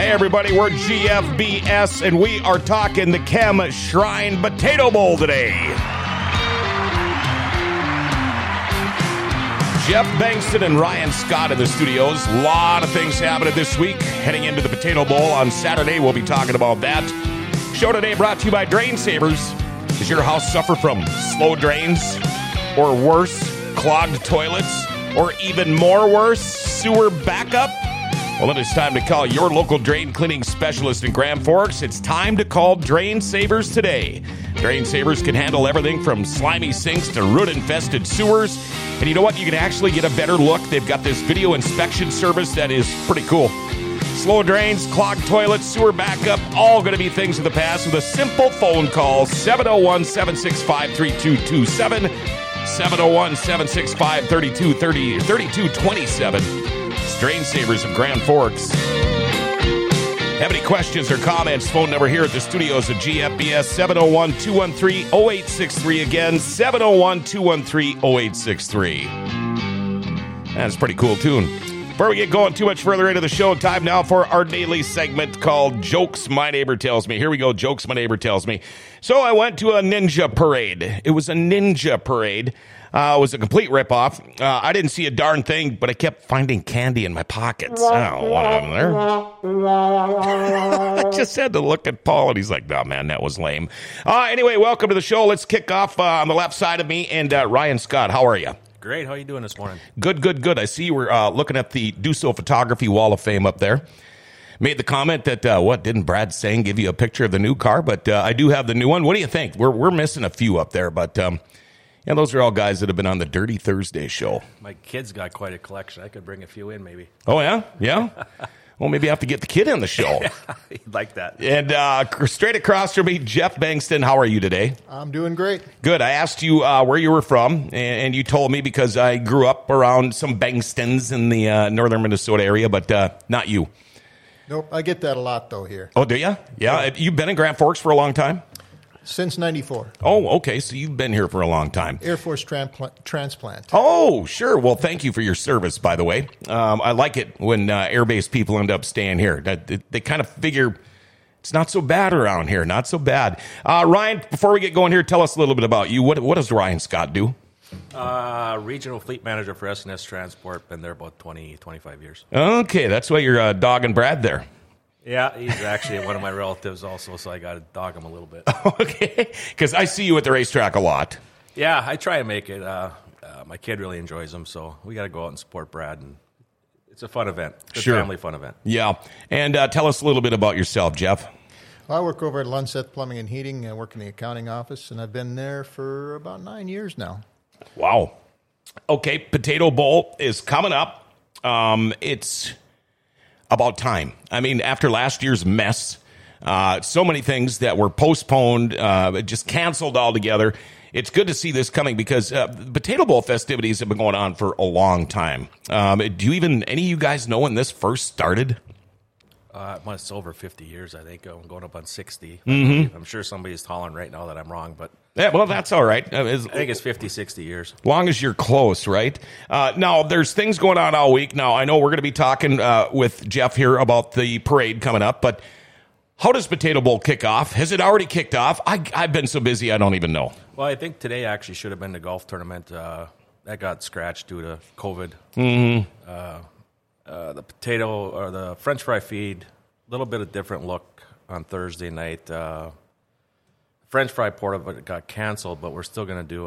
everybody, we're GFBS, and we are talking the Chem Shrine Potato Bowl today. Jeff Bankston and Ryan Scott in the studios. A lot of things happening this week. Heading into the Potato Bowl on Saturday, we'll be talking about that. Show today brought to you by Drain Savers. Does your house suffer from slow drains? Or worse, clogged toilets? Or even more worse, sewer backup? Well, it is time to call your local drain cleaning specialist in Grand Forks. It's time to call Drain Savers today. Drain Savers can handle everything from slimy sinks to root-infested sewers. And you know what? You can actually get a better look. They've got this video inspection service that is pretty cool. Slow drains, clogged toilets, sewer backup, all going to be things of the past with a simple phone call, 701-765-3227, 701-765-3227. Drain Savers of Grand Forks. Have any questions or comments? Phone number here at the studios of GFBS, 701-213-0863. Again, 701-213-0863. That's a pretty cool tune. Before we get going too much further into the show, time now for our daily segment called Jokes My Neighbor Tells Me. Here we go, Jokes My Neighbor Tells Me. So I went to a ninja parade. It was a ninja parade. It was a complete ripoff. I didn't see a darn thing, but I kept finding candy in my pockets. I don't know what happened there. I just had to look at Paul, and he's like, "No, man, that was lame." Anyway, welcome to the show. Let's kick off on the left side of me, and Ryan Scott, how are you? Great. How are you doing this morning? Good. I see you were looking at the Duso Photography Wall of Fame up there. Made the comment that, didn't Brad Sang give you a picture of the new car? But I do have the new one. What do you think? We're missing a few up there, but... yeah, those are all guys that have been on the Dirty Thursday show. My kid's got quite a collection. I could bring a few in, maybe. Oh, yeah? Yeah? Well, maybe I have to get the kid on the show. He'd like that. And straight across from me, Jeff Bankston. How are you today? I'm doing great. Good. I asked you where you were from, and you told me because I grew up around some Bangstons in the northern Minnesota area, but not you. Nope, I get that a lot, though, here. Oh, do you? Yeah. You've been in Grand Forks for a long time? Since 94. Oh, okay. So you've been here for a long time. Air Force transplant. Oh, sure. Well, thank you for your service, by the way. I like it when air-based people end up staying here. They kind of figure it's not so bad around here. Not so bad. Ryan, before we get going here, tell us a little bit about you. What does Ryan Scott do? Regional fleet manager for S&S Transport. Been there about 20, 25 years. Okay. That's why you're dogging Brad there. Yeah, he's actually one of my relatives also, so I got to dog him a little bit. Okay, because I see you at the racetrack a lot. Yeah, I try to make it. My kid really enjoys them, so we got to go out and support Brad, and it's a fun event. Good Sure. Family fun event. Yeah, and tell us a little bit about yourself, Jeff. I work over at Lunseth Plumbing and Heating. I work in the accounting office, and I've been there for about 9 years now. Wow. Okay, Potato Bowl is coming up. It's... about time. I mean, after last year's mess, so many things that were postponed, just canceled altogether. It's good to see this coming because the Potato Bowl festivities have been going on for a long time. Do any of you guys know when this first started? It's over 50 years, I think. I'm going up on 60. Mm-hmm. I'm sure somebody's hollering right now that I'm wrong, but Yeah, well, that's all right. I think it's 50, 60 years. As long as you're close, right? Now, there's things going on all week. Now, I know we're going to be talking with Jeff here about the parade coming up, but how does Potato Bowl kick off? Has it already kicked off? I've been so busy, I don't even know. Well, I think today actually should have been the golf tournament. That got scratched due to COVID. Mm-hmm. The potato or the French fry feed, a little bit of different look on Thursday night. French fry porta got canceled, but we're still going to do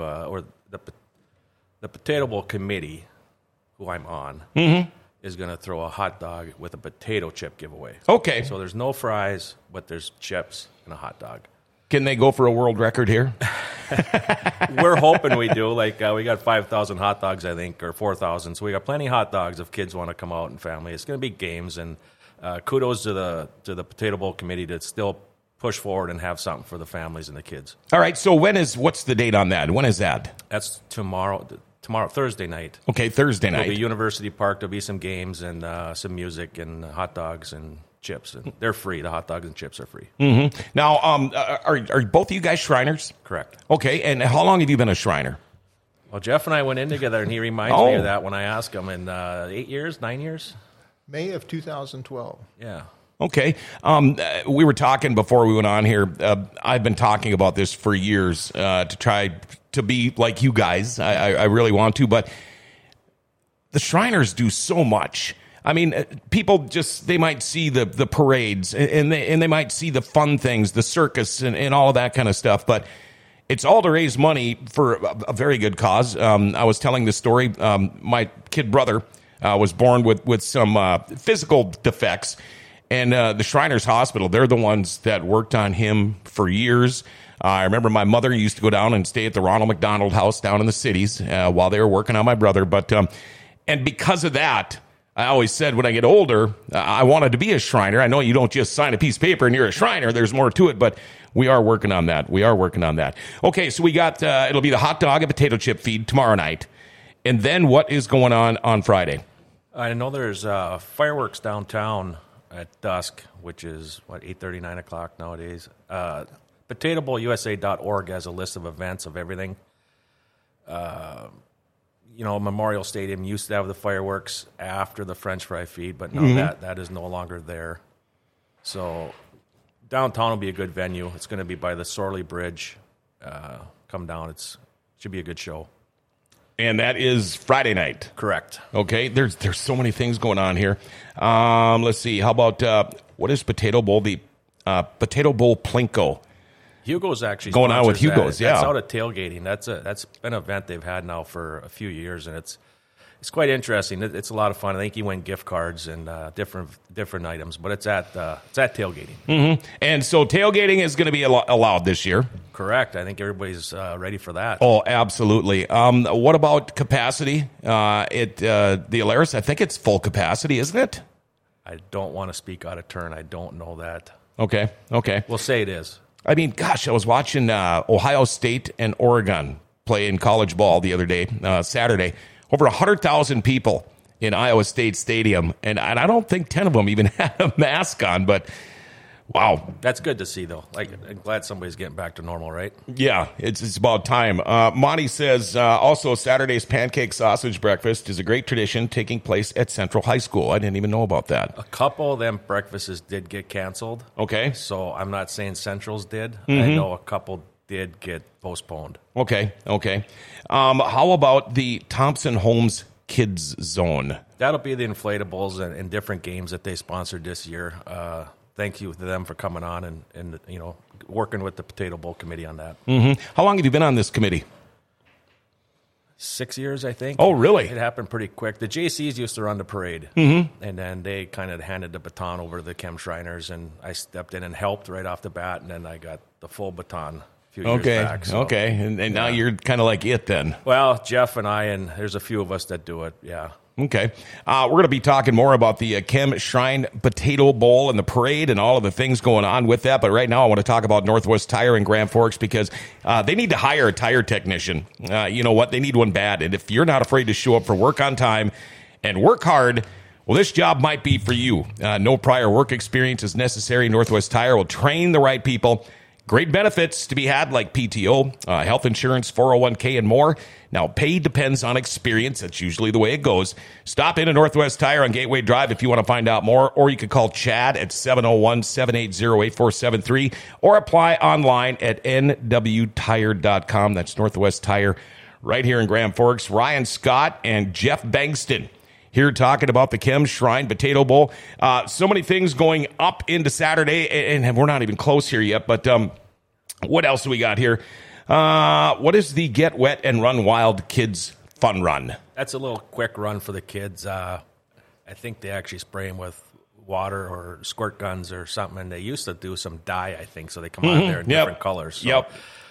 the Potato Bowl committee, who I'm on, is going to throw a hot dog with a potato chip giveaway. Okay. So there's no fries, but there's chips and a hot dog. Can they go for a world record here? We're hoping we do. Like we got 5,000 hot dogs, I think, or 4,000. So we got plenty of hot dogs if kids want to come out and family. It's going to be games, and kudos to the Potato Bowl committee to still push forward and have something for the families and the kids. All right. So what's the date on that? When is that? That's tomorrow, Thursday night. Okay, Thursday night. It'll be University Park. There'll be some games and some music and hot dogs and chips. And they're free. The hot dogs and chips are free. Mm-hmm. Now, are both of you guys Shriners? Correct. Okay, and how long have you been a Shriner? Well, Jeff and I went in together, and he reminds me of that when I asked him in 8 years, 9 years? May of 2012. Yeah. Okay. We were talking before we went on here. I've been talking about this for years to try to be like you guys. I really want to, but the Shriners do so much. I mean, people just, they might see the parades and they might see the fun things, the circus and all of that kind of stuff, but it's all to raise money for a very good cause. I was telling this story. My kid brother was born with some physical defects. And the Shriners Hospital, they're the ones that worked on him for years. I remember my mother used to go down and stay at the Ronald McDonald House down in the cities while they were working on my brother. But and because of that, I always said when I get older, I wanted to be a Shriner. I know you don't just sign a piece of paper and you're a Shriner. There's more to it, but we are working on that. Okay, so we got, it'll be the hot dog and potato chip feed tomorrow night. And then what is going on Friday? I know there's fireworks downtown at dusk, which is, 8:30, 9 o'clock nowadays. PotatoBowlUSA.org has a list of events of everything. Memorial Stadium used to have the fireworks after the French fry feed, but now that is no longer there. So downtown will be a good venue. It's going to be by the Sorley Bridge. Come down. It should be a good show. And that is Friday night. Correct. Okay, there's so many things going on here. Let's see. How about what is Potato Bowl? The Potato Bowl Plinko. Hugo's actually going on with Hugo's. That's out of tailgating. That's an event they've had now for a few years, and it's quite interesting. It's a lot of fun. I think you win gift cards and different items, but it's at tailgating. Mm-hmm. And so tailgating is going to be allowed this year. Correct. I think everybody's ready for that. Oh, absolutely. What about capacity at the Alaris? I think it's full capacity, isn't it? I don't want to speak out of turn. I don't know that. Okay. We'll say it is. I mean, gosh, I was watching Ohio State and Oregon play in college ball the other day, Saturday. Over 100,000 people in Iowa State Stadium, and I don't think 10 of them even had a mask on, but wow. That's good to see, though. I'm glad somebody's getting back to normal, right? Yeah, it's about time. Monty says, also Saturday's pancake sausage breakfast is a great tradition taking place at Central High School. I didn't even know about that. A couple of them breakfasts did get canceled. Okay. So I'm not saying Central's did. I know a couple did get postponed. Okay. How about the Thompson Holmes Kids Zone? That'll be the inflatables and different games that they sponsored this year. Thank you to them for coming on and working with the Potato Bowl committee on that. Mm-hmm. How long have you been on this committee? 6 years, I think. Oh, really? It happened pretty quick. The JCs used to run the parade, and then they kind of handed the baton over to the Chem Shriners, and I stepped in and helped right off the bat, and then I got the full baton a few years back. So, okay. And now you're kind of like it then. Well, Jeff and I, and there's a few of us that do it, yeah. Okay. We're going to be talking more about the Chem Shrine Potato Bowl and the parade and all of the things going on with that. But right now I want to talk about Northwest Tire in Grand Forks because they need to hire a tire technician. You know what? They need one bad. And if you're not afraid to show up for work on time and work hard, well, this job might be for you. No prior work experience is necessary. Northwest Tire will train the right people. Great benefits to be had like PTO, health insurance, 401k, and more. Now, pay depends on experience. That's usually the way it goes. Stop in at Northwest Tire on Gateway Drive if you want to find out more, or you can call Chad at 701-780-8473 or apply online at nwtire.com. That's Northwest Tire right here in Grand Forks. Ryan Scott and Jeff Bankston here talking about the Chem Shrine Potato Bowl. So many things going up into Saturday, and we're not even close here yet, but what else do we got here? What is the Get Wet and Run Wild Kids Fun Run? That's a little quick run for the kids. I think they actually spray them with water or squirt guns or something, and they used to do some dye, I think, so they come out there in different colors. So,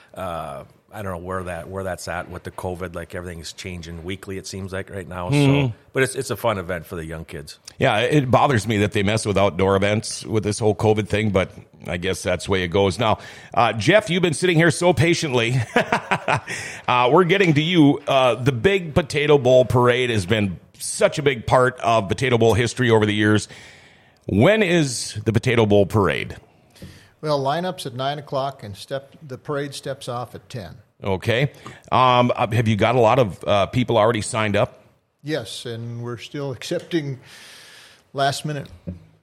I don't know where that's at with the COVID. Like everything's changing weekly, it seems like right now. So, but it's a fun event for the young kids. Yeah, it bothers me that they mess with outdoor events with this whole COVID thing, but I guess that's the way it goes. Now, Jeff, you've been sitting here so patiently. We're getting to you. The big Potato Bowl parade has been such a big part of Potato Bowl history over the years. When is the Potato Bowl parade? Well, lineups at 9 o'clock, and the parade steps off at 10. Okay. Have you got a lot of people already signed up? Yes, and we're still accepting last-minute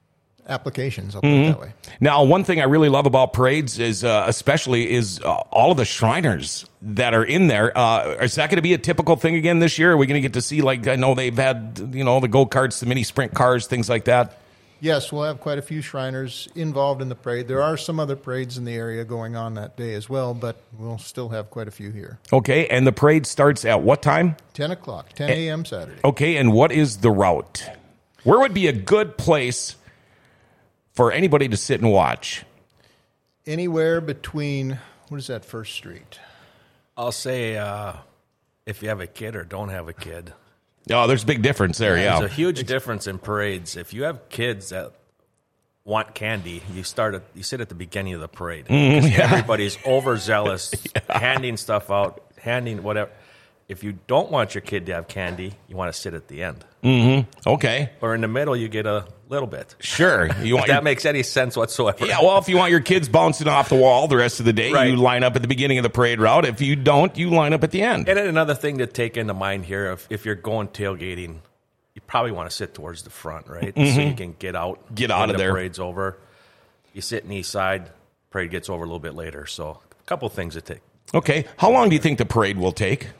applications, I'll put it that way. Now, one thing I really love about parades is especially all of the Shriners that are in there. Is that going to be a typical thing again this year? Are we going to get to see, like, I know they've had, the go-karts, the mini sprint cars, things like that? Yes, we'll have quite a few Shriners involved in the parade. There are some other parades in the area going on that day as well, but we'll still have quite a few here. Okay, and the parade starts at what time? 10 o'clock, 10 a.m. Saturday. Okay, and what is the route? Where would be a good place for anybody to sit and watch? Anywhere between, what is that first street? I'll say if you have a kid or don't have a kid. Oh, there's a big difference there, yeah. There's a huge difference in parades. If you have kids that want candy, you sit at the beginning of the parade. Everybody's overzealous, handing stuff out, handing whatever. If you don't want your kid to have candy, you want to sit at the end. Okay. Or in the middle, you get a little bit. Sure. If that makes any sense whatsoever. Yeah, well, if you want your kids bouncing off the wall the rest of the day, Right. you line up at the beginning of the parade route. If you don't, you line up at the end. And then another thing to take into mind here, if you're going tailgating, you probably want to sit towards the front, right? So you can get out of there. when the parade's over. You sit in the east side, parade gets over a little bit later. So a couple things to take. Okay. How long do you think the parade will take?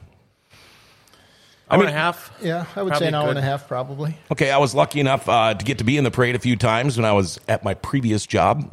Hour and a half? Yeah, I would say an hour and a half probably. Okay, I was lucky enough to get to be in the parade a few times when I was at my previous job.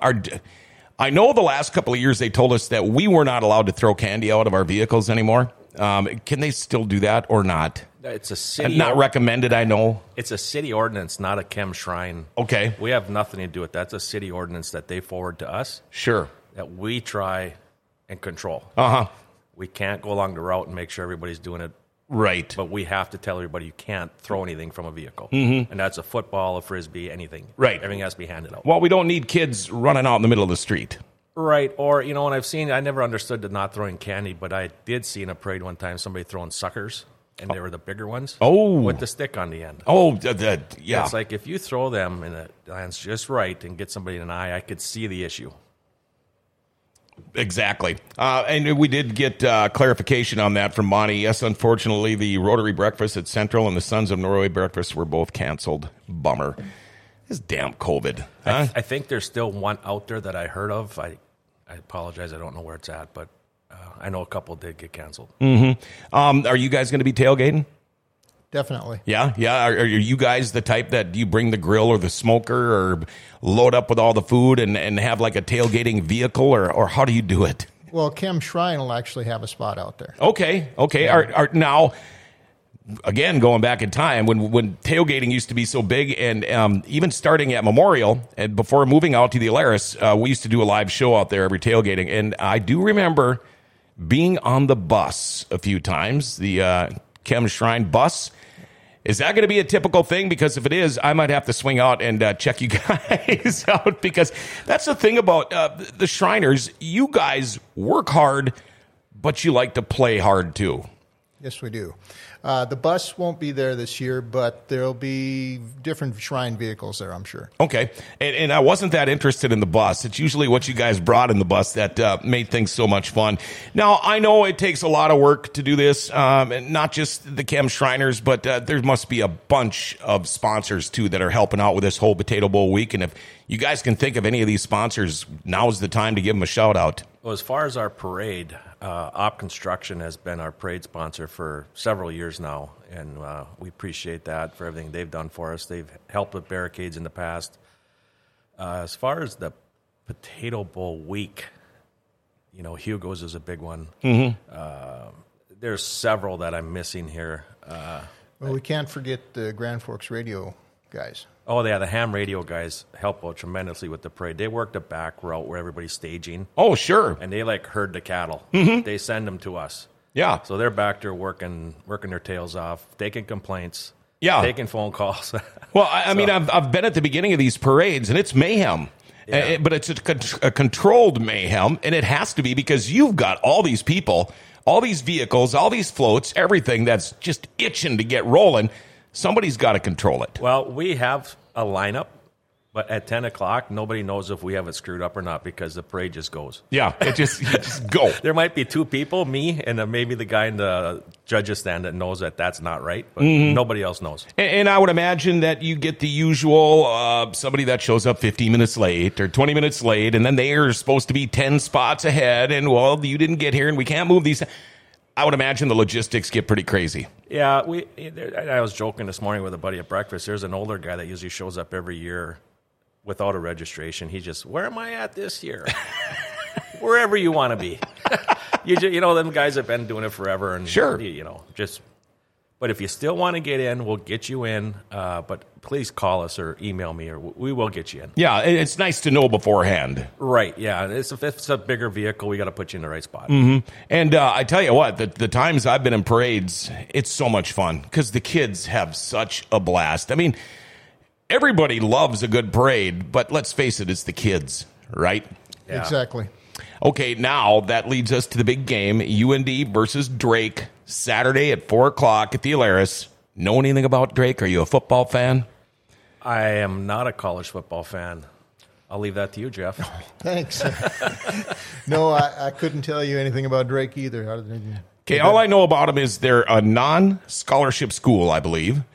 I know the last couple of years they told us that we were not allowed to throw candy out of our vehicles anymore. Can they still do that or not? It's a city. Not recommended, I know. It's a city ordinance, not a Chem Shrine. Okay. We have nothing to do with that. That's a city ordinance that they forward to us Sure. that we try and control. Uh-huh. We can't go along the route and make sure everybody's doing it. Right. But we have to tell everybody you can't throw anything from a vehicle. And that's a football, a frisbee, anything. Right. Everything has to be handed out. Well, we don't need kids running out in the middle of the street. Right. Or, and I never understood the not throwing candy, but I did see in a parade one time somebody throwing suckers, and they were the bigger ones. Oh. With the stick on the end. Oh, yeah. It's like if you throw them and it lands just right and get somebody in an eye, I could see the issue. Exactly. And we did get clarification on that from Monty. Yes, unfortunately, the Rotary Breakfast at Central and the Sons of Norway Breakfast were both canceled. Bummer. This damn COVID. Huh? I think there's still one out there that I heard of. I apologize. I don't know where it's at, but I know a couple did get canceled. Are you guys going to be tailgating? Definitely. Yeah. Are you guys the type that you bring the grill or the smoker or load up with all the food and have like a tailgating vehicle, or how do you do it? Well, Chem Shrine will actually have a spot out there. Okay. Are now, again, going back in time when tailgating used to be so big, and even starting at Memorial and before moving out to the Alaris, we used to do a live show out there every tailgating, and I do remember being on the bus a few times, the Chem Shrine bus. Is that going to be a typical thing? Because if it is, I might have to swing out and check you guys out, because that's the thing about the Shriners. You guys work hard, but you like to play hard too. Yes, we do. The bus won't be there this year, but there'll be different Shrine vehicles there, I'm sure. Okay. And I wasn't that interested in the bus. It's usually what you guys brought in the bus that made things so much fun. Now, I know it takes a lot of work to do this, and not just the Chem Shriners, but there must be a bunch of sponsors, too, that are helping out with this whole Potato Bowl week. And if you guys can think of any of these sponsors, now's the time to give them a shout-out. Well, as far as our parade, Op Construction has been our parade sponsor for several years now, and we appreciate that for everything they've done for us. They've helped with barricades in the past. As far as the Potato Bowl week, Hugo's is a big one. There's several that I'm missing here. Well, we can't forget the Grand Forks Radio guys. Oh, yeah, the ham radio guys help out tremendously with the parade. They work the back route where everybody's staging. Oh, sure. And they herd the cattle. They send them to us. Yeah. So they're back there working their tails off, taking complaints, taking phone calls. Well, I mean, I've been at the beginning of these parades, and it's mayhem. Yeah. But it's a controlled mayhem, and it has to be because you've got all these people, all these vehicles, all these floats, everything that's just itching to get rolling. Somebody's got to control it. Well, we have a lineup, But at 10 o'clock, nobody knows if we have it screwed up or not because the parade just goes. Yeah, you just go. There might be two people, me and maybe the guy in the judges stand that knows that that's not right, but nobody else knows. And I would imagine that you get the usual somebody that shows up 15 minutes late or 20 minutes late, and then they are supposed to be 10 spots ahead, and, well, you didn't get here, and we can't move these. I would imagine the logistics get pretty crazy. Yeah, I was joking this morning with a buddy at breakfast. There's an older guy that usually shows up every year without a registration. He just, where am I at this year? Wherever you want to be. You know, them guys have been doing it forever. And sure. You know, but if you still want to get in, we'll get you in. But please call us or email me, or we will get you in. Yeah, it's nice to know beforehand. Right, yeah. If it's a bigger vehicle, we got to put you in the right spot. Mm-hmm. And I tell you what, the times I've been in parades, it's so much fun because the kids have such a blast. I mean, everybody loves a good parade, but let's face it, it's the kids, right? Yeah. Exactly. Okay, now that leads us to the big game, UND versus Drake, Saturday at 4 o'clock at the Alaris. Know anything about Drake? Are you a football fan? I am not a college football fan. I'll leave that to you, Jeff. Thanks. No, I couldn't tell you anything about Drake either. Okay, all I know about them is they're a non-scholarship school, I believe.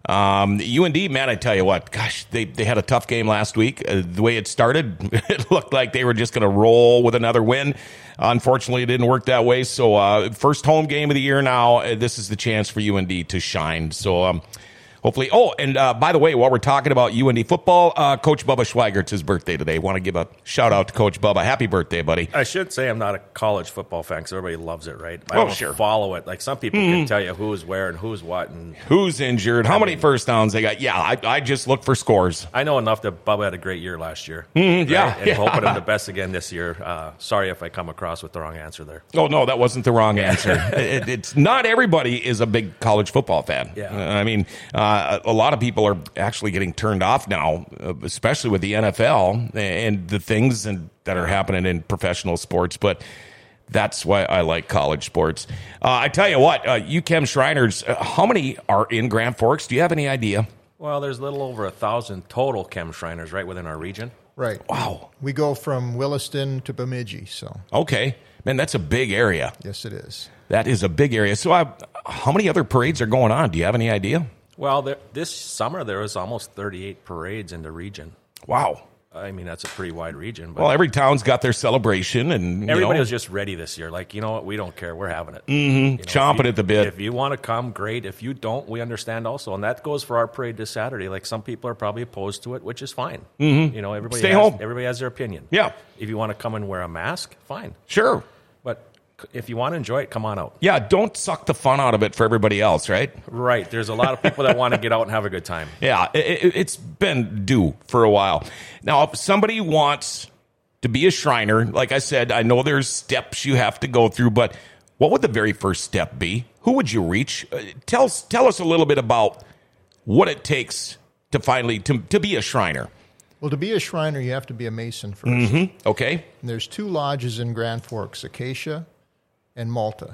UND, man, I tell you what, gosh, they had a tough game last week. The way it started, it looked like they were just going to roll with another win. Unfortunately, it didn't work that way. So, first home game of the year now, this is the chance for UND to shine. So, hopefully. Oh, and by the way, while we're talking about UND football, Coach Bubba Schweigert's his birthday today. Want to give a shout out to Coach Bubba. Happy birthday, buddy. I should say I'm not a college football fan because everybody loves it, right? I don't follow it. Like some people can tell you who's where and who's what and who's injured, how many first downs they got. Yeah, I just look for scores. I know enough that Bubba had a great year last year. Right? Yeah, and hoping him the best again this year. Sorry if I come across with the wrong answer there. Oh no, that wasn't the wrong answer. It's not everybody is a big college football fan. Yeah, I mean, a lot of people are actually getting turned off now, especially with the NFL and the things that are happening in professional sports. But that's why I like college sports. I tell you what, UChem Shriners, how many are in Grand Forks? Do you have any idea? Well, there's a little over 1,000 total Chem Shriners right within our region. Right. Wow. We go from Williston to Bemidji, so. Okay. Man, that's a big area. Yes, it is. That is a big area. So how many other parades are going on? Do you have any idea? Well, this summer there was almost 38 parades in the region. Wow. I mean, that's a pretty wide region. But well, every town's got their celebration. And everybody was just ready this year. Like, you know what? We don't care. We're having it. Mm-hmm. Chomping at the bit. If you want to come, great. If you don't, we understand also. And that goes for our parade this Saturday. Like, some people are probably opposed to it, which is fine. Mm-hmm. You know, Stay home. Everybody has their opinion. Yeah. If you want to come and wear a mask, fine. Sure. But if you want to enjoy it, come on out. Yeah, don't suck the fun out of it for everybody else, right? Right. There's a lot of people that want to get out and have a good time. Yeah, it's been due for a while. Now, if somebody wants to be a Shriner, like I said, I know there's steps you have to go through, but what would the very first step be? Who would you reach? Tell us a little bit about what it takes to finally to be a Shriner. Well, to be a Shriner, you have to be a Mason first. Mm-hmm. Okay. And there's 2 lodges in Grand Forks, Acacia and Malta.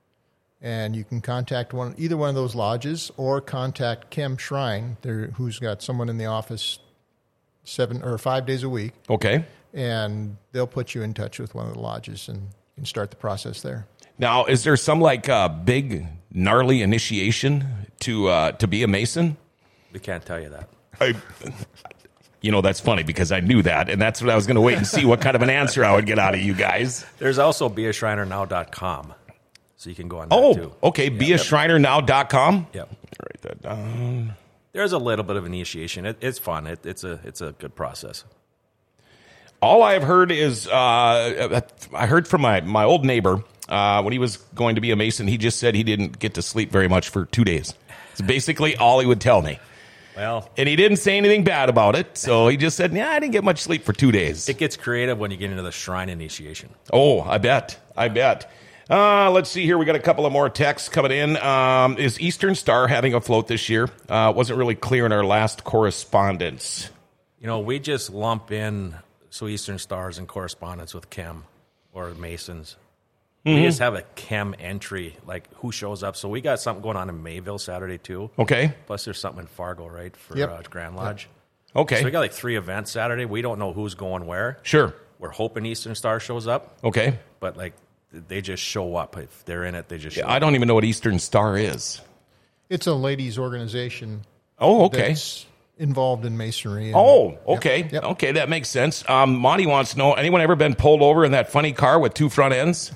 And you can contact either one of those lodges or contact Chem Shrine, who's got someone in the office 7 or 5 days a week. Okay. And they'll put you in touch with one of the lodges and start the process there. Now, is there some big gnarly initiation to be a Mason? We can't tell you that. That's funny because I knew that, and that's what I was going to wait and see what kind of an answer I would get out of you guys. There's also beashrinernow.com, so you can go on that too. Okay, beashrinernow.com? Yep. Write that down. There's a little bit of initiation. It's fun. It's a good process. All I've heard is, I heard from my old neighbor, when he was going to be a Mason, he just said he didn't get to sleep very much for 2 days. It's basically all he would tell me. Well, and he didn't say anything bad about it, so he just said, I didn't get much sleep for 2 days. It gets creative when you get into the shrine initiation. Oh, I bet. Let's see here. We got a couple of more texts coming in. Is Eastern Star having a float this year? Wasn't really clear in our last correspondence. We just lump in Eastern Stars in correspondence with Chem or Masons. Mm-hmm. We just have a Chem entry, like who shows up. So we got something going on in Mayville Saturday too. Okay. Plus there's something in Fargo, right, for Grand Lodge. Okay. So we got like 3 events Saturday. We don't know who's going where. Sure. We're hoping Eastern Star shows up, Okay. but like they just show up. If they're in it, they just show I up. don't even know what Eastern Star is. It's a ladies' organization Oh, okay. that's involved in masonry. And, Oh, okay. Yep. Okay, that makes sense. Monty wants to know, anyone ever been pulled over in that funny car with 2 front ends?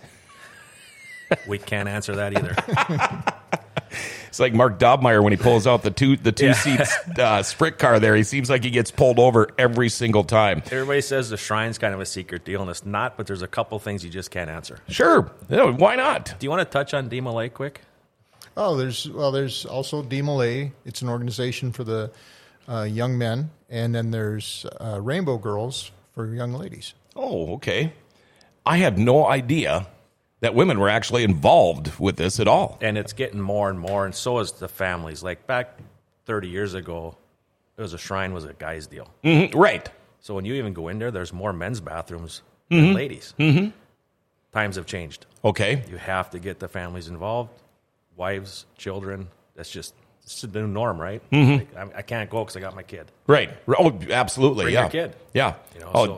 We can't answer that either. It's like Mark Dobmeyer when he pulls out the two-seat sprint car there. He seems like he gets pulled over every single time. Everybody says the Shrine's kind of a secret deal, and it's not, but there's a couple things you just can't answer. Sure. Yeah, why not? Do you want to touch on DMLA quick? Oh, there's also DMLA. It's an organization for the young men, and then there's Rainbow Girls for young ladies. Oh, okay. I had no idea that women were actually involved with this at all. And it's getting more and more, and so is the families. Like back 30 years ago, it was a Shrine was a guy's deal. Mm-hmm. Right. So when you even go in there, there's more men's bathrooms than ladies. Mm-hmm. Times have changed. Okay. You have to get the families involved, wives, children. That's just it's the new norm, right? Like, I can't go because I got my kid. Right. Oh, absolutely. Bring yeah. your kid. Yeah. You know, Oh, so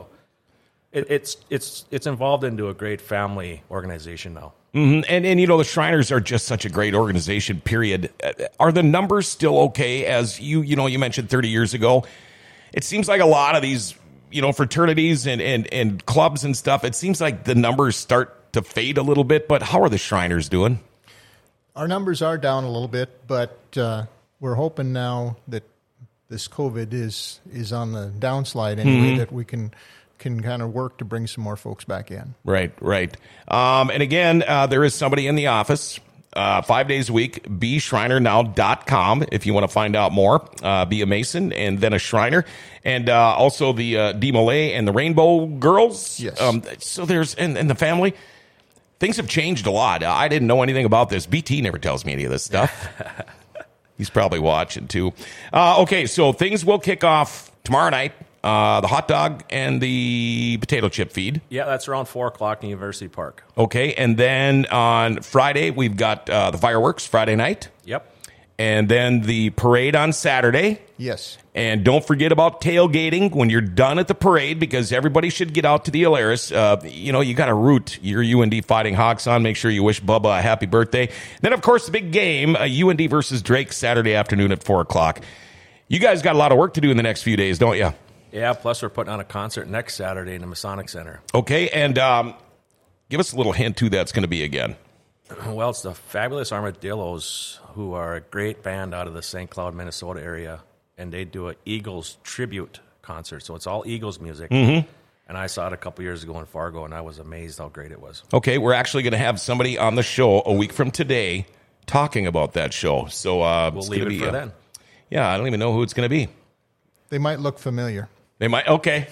it's involved into a great family organization now. And you know, the Shriners are just such a great organization, period. Are the numbers still okay? As you mentioned 30 years ago, it seems like a lot of these, fraternities and clubs and stuff, it seems like the numbers start to fade a little bit, but how are the Shriners doing? Our numbers are down a little bit, but we're hoping now that this COVID is on the downslide anyway, that we can kind of work to bring some more folks back in. Right. And again, there is somebody in the office 5 days a week, bshriner.now.com if you want to find out more. Be a Mason and then a Shriner. And also the DMLA and the Rainbow Girls. Yes. So there's, and the family. Things have changed a lot. I didn't know anything about this. BT never tells me any of this stuff. He's probably watching too. Okay, so things will kick off tomorrow night. The hot dog and the potato chip feed. Yeah, that's around 4 o'clock in University Park. Okay, and then on Friday, we've got the fireworks Friday night. Yep. And then the parade on Saturday. Yes. And don't forget about tailgating when you're done at the parade, because everybody should get out to the Alaris. You got to root your UND Fighting Hawks on. Make sure you wish Bubba a happy birthday. Then, of course, the big game, UND versus Drake, Saturday afternoon at 4 o'clock. You guys got a lot of work to do in the next few days, don't you? Yeah, plus we're putting on a concert next Saturday in the Masonic Center. Okay, and give us a little hint who that's going to be again. Well, it's the Fabulous Armadillos, who are a great band out of the St. Cloud, Minnesota area, and they do an Eagles tribute concert. So it's all Eagles music. Mm-hmm. And I saw it a couple years ago in Fargo, and I was amazed how great it was. Okay, we're actually going to have somebody on the show a week from today talking about that show. So We'll leave it for then. Yeah, I don't even know who it's going to be. They might look familiar. They might. Okay.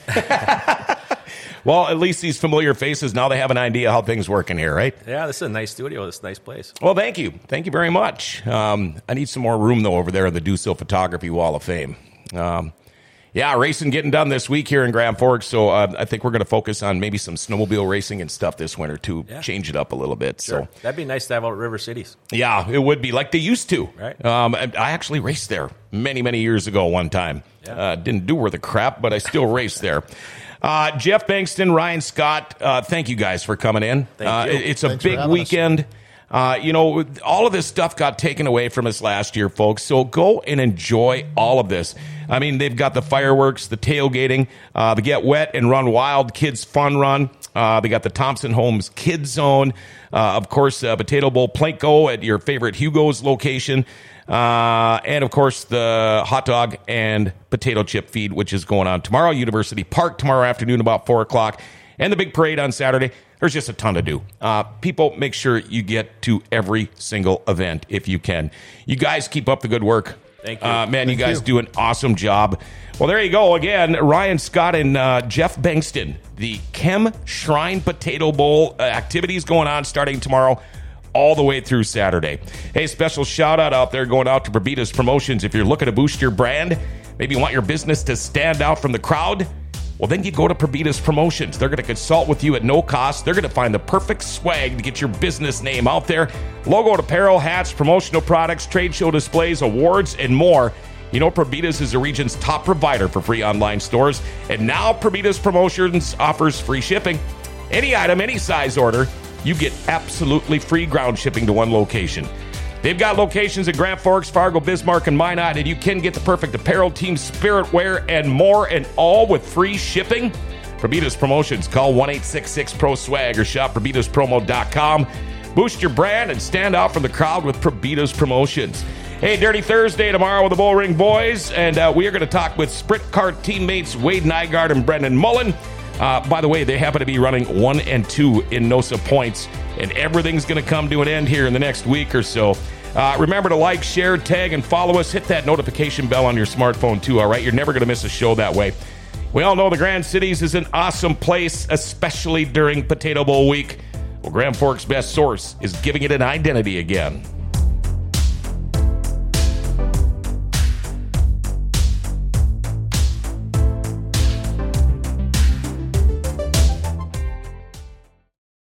Well, at least these familiar faces, now they have an idea how things work in here, right? Yeah, this is a nice studio. This is a nice place. Well, thank you. Thank you very much. I need some more room, though, over there in the Duso Photography Wall of Fame. Racing getting done this week here in Grand Forks, so I think we're going to focus on maybe some snowmobile racing and stuff this winter, too. Yeah. Change it up a little bit. Sure. So that'd be nice to have out at River Cities. Yeah, it would be like they used to. Right. I actually raced there many, many years ago one time. Yeah. Didn't do worth a crap, but I still raced there. Jeff Bankston, Ryan Scott, thank you guys for coming in. Thank you. It's a big weekend. All of this stuff got taken away from us last year, folks. So go and enjoy all of this. I mean, they've got the fireworks, the tailgating, the Get Wet and Run Wild Kids Fun Run. They got the Thompson Homes Kids Zone. Of course, Potato Bowl Planko at your favorite Hugo's location. And, of course, the hot dog and potato chip feed, which is going on tomorrow, University Park, tomorrow afternoon about 4 o'clock. And the big parade on Saturday. There's just a ton to do. People, make sure you get to every single event if you can. You guys keep up the good work. Thank you. Man, you guys do an awesome job. Well, there you go. Again, Ryan Scott and Jeff Bankston. The Chem Shrine Potato Bowl activities going on starting tomorrow all the way through Saturday. Hey, special shout out there going out to Probitas Promotions. If you're looking to boost your brand, maybe you want your business to stand out from the crowd, well, then you go to Probitas Promotions. They're going to consult with you at no cost. They're going to find the perfect swag to get your business name out there. Logoed apparel, hats, promotional products, trade show displays, awards, and more. You know, Provitas is the region's top provider for free online stores, and now Provitas Promotions offers free shipping. Any item, any size order, you get absolutely free ground shipping to one location. They've got locations in Grand Forks, Fargo, Bismarck, and Minot, and you can get the perfect apparel, team spirit wear, and more, and all with free shipping. Provitas Promotions. Call 1-866-PRO-SWAG or shop ProvitasPromo.com. Boost your brand and stand out from the crowd with Provitas Promotions. Hey, Dirty Thursday tomorrow with the Bullring Boys, and we are going to talk with Sprint Cart teammates Wade Nygaard and Brendan Mullen. By the way, they happen to be running 1 and 2 in NOSA points, and everything's going to come to an end here in the next week or so. Remember to like, share, tag, and follow us. Hit that notification bell on your smartphone, too, all right? You're never going to miss a show that way. We all know the Grand Cities is an awesome place, especially during Potato Bowl week. Well, Grand Forks' best source is giving it an identity again.